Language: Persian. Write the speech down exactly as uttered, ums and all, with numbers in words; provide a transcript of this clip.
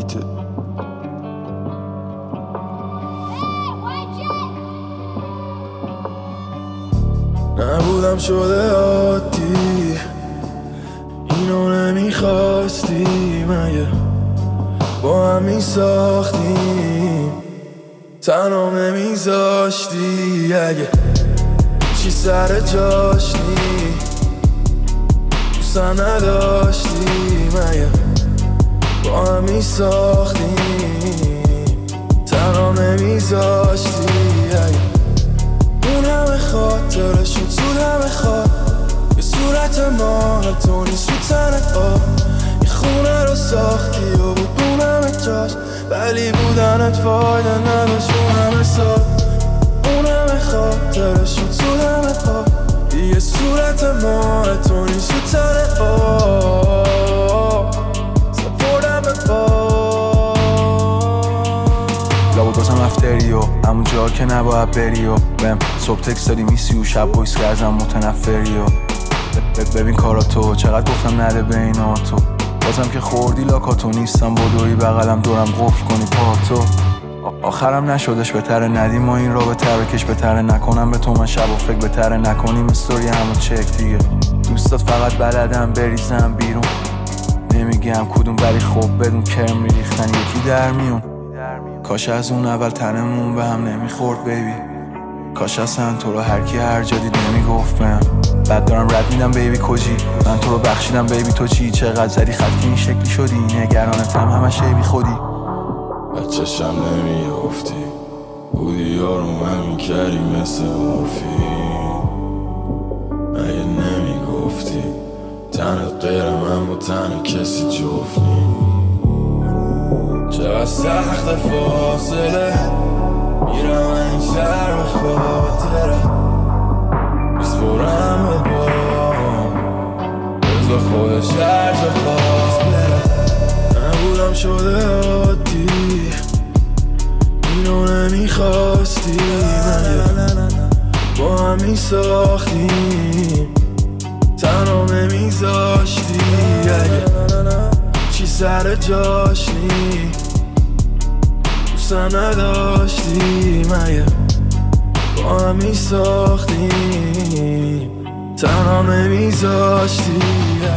بیته. نبودم شده عادی، اینو نمیخواستی مگه با هم میساختیم، تنها نمیذاشتی اگه چی سر جاش نی دوستم نداشتی مگه با هم میساختیم، تنها نمیذاشتی اگه اون همه خاطره شد زود همه خواب یه صورت ما تو نیست رو تنت آب یه خونه رو ساختی و بود اون همه جاش ولی بودنت فایده نداشت اون همه سال اون همه خاطره شد زود همه خواب یه صورت ما تو نیست رو تنت آب سپردم به باب لابد بازم افتری و همون جا که نباید بری و بهم صبح تکس دادی میسی و شب بایس که ازم متنفری و ببین کاراتو چقدر گفتم نده بینا تو بازم که خوردی لاکاتو نیستم بدوی بغلم دورم قفل کنی پاتو آخرم نشدش بهتره ندیم ما این را بهتره کش بهتره نکنم به تو من شب و فکر بهتره نکنیم استوری همو چک دیگه دوستات فقط بلدم بریزم بیرون نمیگم کدوم ولی خوب بدون کرم میریختن یکی در میون کاش از اون اول تنمون به هم نمیخورد بیبی کاش اصلا تو رو هر کی هر جا دید نمیگفت من بعد دارم رد میدم بیبی کجی من تو رو بخشیدم بیبی تو چی چقدر زدی خط که این شکلی شدی نگرانتم همش بی خودی بچه‌شم نمیافتی بودی یارو من میکردی مثل مورفین مگه نمیگفتی تنت غیر من با تن کسی جفت نی چقدر سخت فاصله میرم این شهر به خاطره میسپرم به بام بزا خودش هر جا خواست بره نبودم شده عادی اینو نمیخواستی مگه با هم میساختیم تنها نمیذاشتی اگه چی سر جاش نی دوستم نداشتی مگه با هم میساختیم تنها نمیذاشتی